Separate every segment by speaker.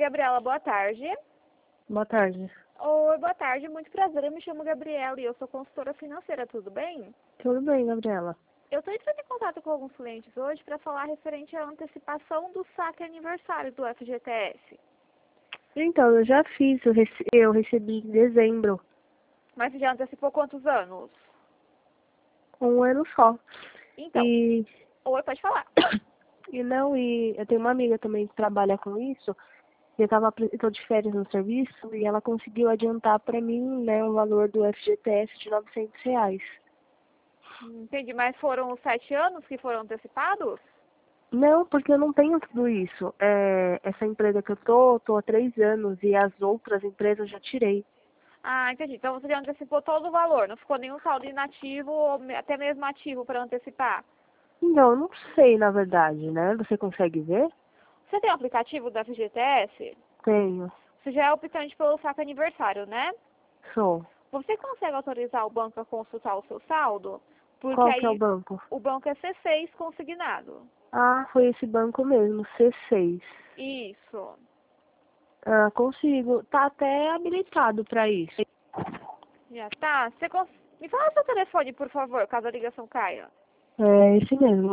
Speaker 1: Gabriela, boa tarde.
Speaker 2: Boa tarde.
Speaker 1: Oi, boa tarde, muito prazer. Eu me chamo Gabriela e eu sou consultora financeira, tudo bem?
Speaker 2: Tudo bem, Gabriela?
Speaker 1: Eu estou entrando em contato com alguns clientes hoje para falar referente à antecipação do saque aniversário do FGTS.
Speaker 2: Então, eu já fiz, eu recebi em dezembro,
Speaker 1: Mas você já antecipou quantos anos?
Speaker 2: um ano só.
Speaker 1: Então,
Speaker 2: E,
Speaker 1: oi, pode falar.
Speaker 2: e eu tenho uma amiga também que trabalha com isso, e eu tô de férias no serviço, e ela conseguiu adiantar para mim, né, o valor do FGTS de R$ 900.
Speaker 1: Entendi, mas foram os 7 anos que foram antecipados?
Speaker 2: Não, porque eu não tenho tudo isso. Essa empresa que eu tô há 3 anos, e as outras empresas eu já tirei.
Speaker 1: Ah, entendi. Então você já antecipou todo o valor, não ficou nenhum saldo inativo ou até mesmo ativo para antecipar?
Speaker 2: Não, eu não sei, na verdade, né? Você consegue ver?
Speaker 1: Você tem o aplicativo da FGTS?
Speaker 2: Tenho.
Speaker 1: Você já é optante pelo saque aniversário, né?
Speaker 2: Sou.
Speaker 1: Você consegue autorizar o banco a consultar o seu saldo? Porque
Speaker 2: Qual que é o
Speaker 1: aí
Speaker 2: banco?
Speaker 1: o banco é C6 consignado.
Speaker 2: Ah, foi esse banco mesmo, C6.
Speaker 1: Isso.
Speaker 2: Ah, consigo. Tá até habilitado para isso.
Speaker 1: Já tá? Me fala seu telefone, por favor, caso a ligação caia.
Speaker 2: É esse mesmo,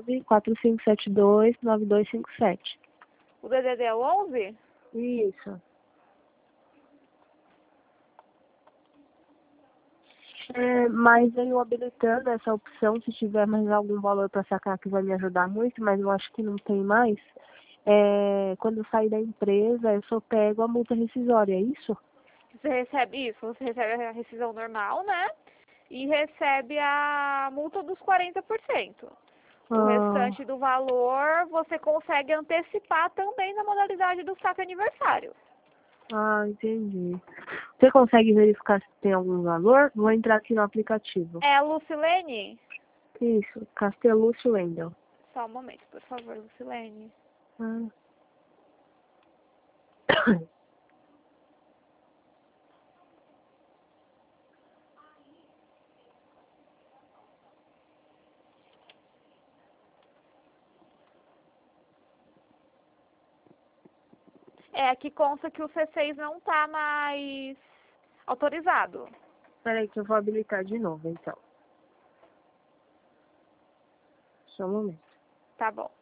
Speaker 2: 945729257.
Speaker 1: O DDD é o 11?
Speaker 2: Isso. Mas eu habilitando essa opção, se tiver mais algum valor para sacar que vai me ajudar muito, mas eu acho que não tem mais. Quando eu sair da empresa, eu só pego a multa rescisória, é isso?
Speaker 1: Você recebe isso, você recebe a rescisão normal, né? E recebe a multa dos 40%. O
Speaker 2: Ah,
Speaker 1: restante do valor você consegue antecipar também na modalidade do saque aniversário.
Speaker 2: entendi. Você consegue verificar se tem algum valor? Vou entrar aqui no aplicativo.
Speaker 1: É, Lucilene?
Speaker 2: Isso, Castelúcio Wendel.
Speaker 1: Só um momento, por favor, Lucilene.
Speaker 2: Ah.
Speaker 1: É, aqui consta que o C6 não está mais autorizado.
Speaker 2: Peraí que eu vou habilitar de novo, então. Só um momento.
Speaker 1: Tá bom.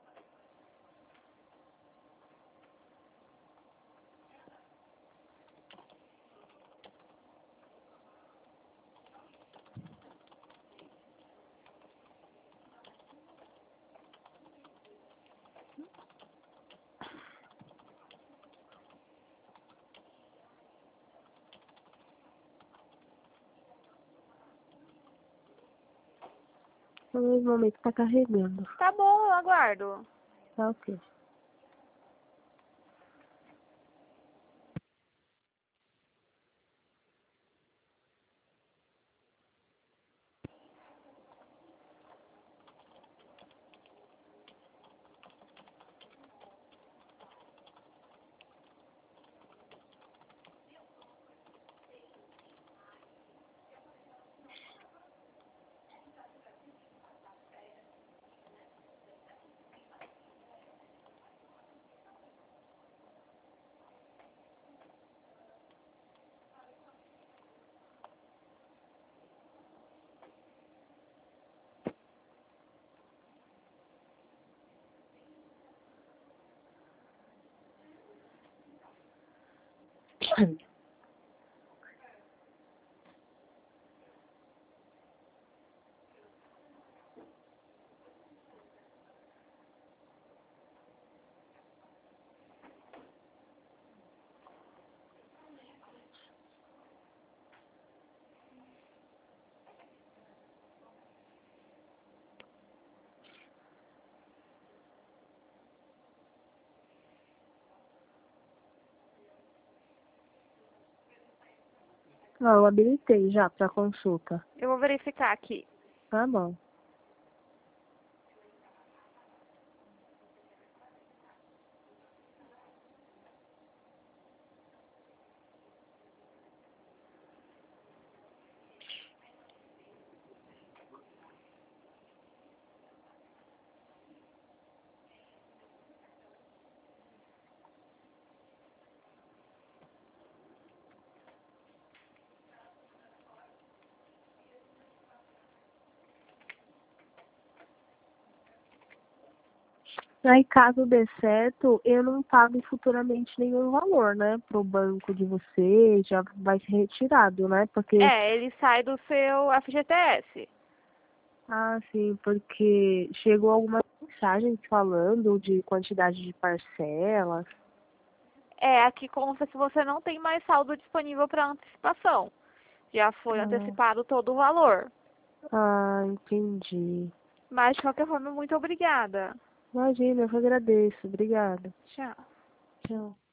Speaker 2: Só um momento, tá carregando.
Speaker 1: Tá bom, eu aguardo.
Speaker 2: Tá ok. Eu habilitei já pra consulta.
Speaker 1: Eu vou verificar aqui.
Speaker 2: Tá bom. Aí, caso dê certo, eu não pago futuramente nenhum valor, né? Pro banco de vocês, já vai ser retirado, né? Porque,
Speaker 1: Ele sai do seu FGTS.
Speaker 2: sim, porque chegou algumas mensagens falando de quantidade de parcelas.
Speaker 1: Aqui consta que você não tem mais saldo disponível para antecipação. Já foi
Speaker 2: Ah,
Speaker 1: antecipado todo o valor.
Speaker 2: entendi.
Speaker 1: Mas, de qualquer forma, muito obrigada.
Speaker 2: Imagina, eu que agradeço. Obrigada.
Speaker 1: Tchau.
Speaker 2: Tchau.